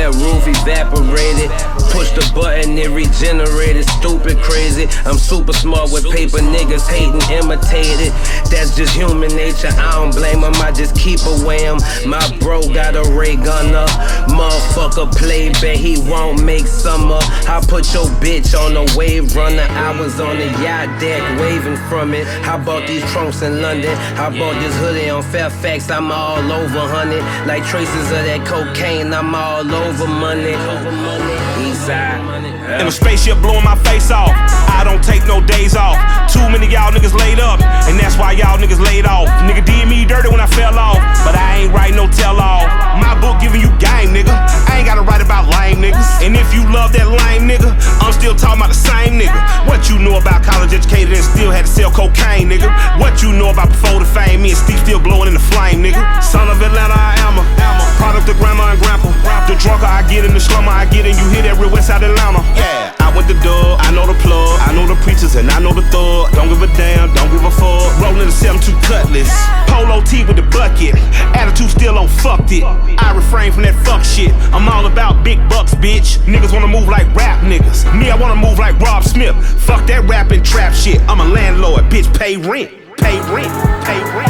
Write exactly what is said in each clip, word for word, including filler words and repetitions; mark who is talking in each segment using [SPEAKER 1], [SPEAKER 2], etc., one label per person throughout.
[SPEAKER 1] yeah, roof evaporated. Push the button, it regenerated. Stupid, crazy. I'm super smart with paper, niggas hating, imitated. That's just human nature, I don't blame them, I just keep away him. My bro got a ray gunner. Motherfucker play bet he won't make summer. I put your bitch on a wave runner. I was on the yacht deck waving from it. I bought these trunks in London. I bought this hoodie on Fairfax. I'm all over, honey. Like traces of that cocaine, I'm all over money. Eastside. Yeah.
[SPEAKER 2] In a spaceship blowing my face off. I don't take no days off. Too many y'all niggas laid up, and that's why y'all niggas laid off. Nigga did me dirty when I fell off, but I ain't write no tell-all. My book giving you game, nigga. I ain't gotta write about lame niggas. And if you love that lame nigga, I'm still talking about the same nigga. What you know about college educated and still had to sell cocaine, nigga? What you know about before the fame? Me and Steve still blowing in the flame, nigga. Son of Atlanta, I am a product of grandma and grandpa. The drunker I get in the slummer I get, and you hear that real west side Atlanta. Yeah, I went to dub, I know the plug, I know the preachers, and I know the thug. Don't give a damn, don't give a fuck. Rolling the seven two cutlass, polo tee with the bucket. Attitude still on fucked it. I refrain from that fuck shit. I'm all about big bucks, bitch. Niggas wanna move like rap niggas. Me, I wanna move like Rob Smith. Fuck that rap and trap shit. I'm a landlord, bitch. Pay rent, pay rent, pay rent.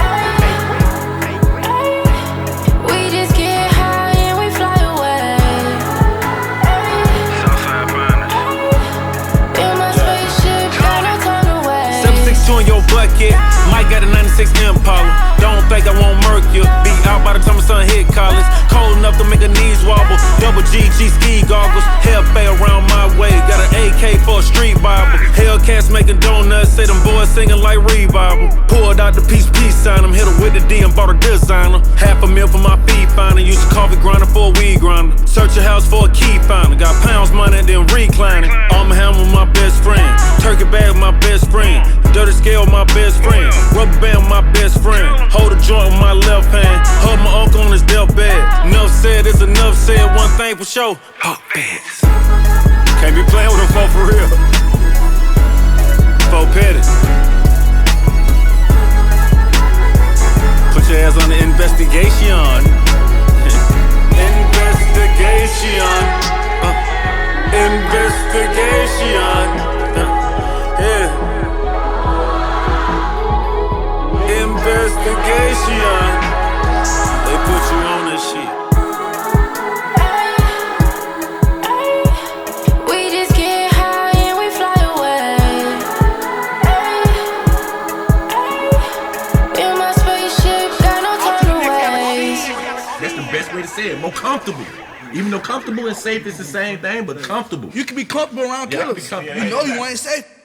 [SPEAKER 3] In your bucket, Mike got a ninety-six Impala. Don't think I won't murk you. Be out by the time the sun hit college. Cold enough to make her knees wobble. Double G, G ski goggles. Hellfire around my way. Got an A K for a street Bible. Hellcats making donuts. Say them boys singing like revival. Pulled out the peace, peace sign. I'm hit her with the D and bought a designer. Half a mil for my feed finder. Used a coffee grinder for a weed grinder. Search a house for a key finder. Got pounds money, then reclining. Arm hammer with my best friend. Turkey bag with my best friend. Dirty scale, my best friend. Rubber band, my best friend. Hold a joint with my left hand. Hug my uncle on his deathbed. Enough said, it's enough said. One thing for sure. Fuck beds. Can't be playing with them folk for real. Folk petty. Put your ass on the investigation. Investigation. Uh, investigation. Uh, yeah. Investigation. They put you on this shit.
[SPEAKER 4] We just get high and we fly away. In my spaceship, got no time to waste.
[SPEAKER 5] That's the best way to say it. More comfortable. Even though comfortable and safe is the same thing, but comfortable.
[SPEAKER 6] You can be comfortable around
[SPEAKER 5] Yeah,
[SPEAKER 6] killers.
[SPEAKER 5] comfortable.
[SPEAKER 6] You know you ain't safe.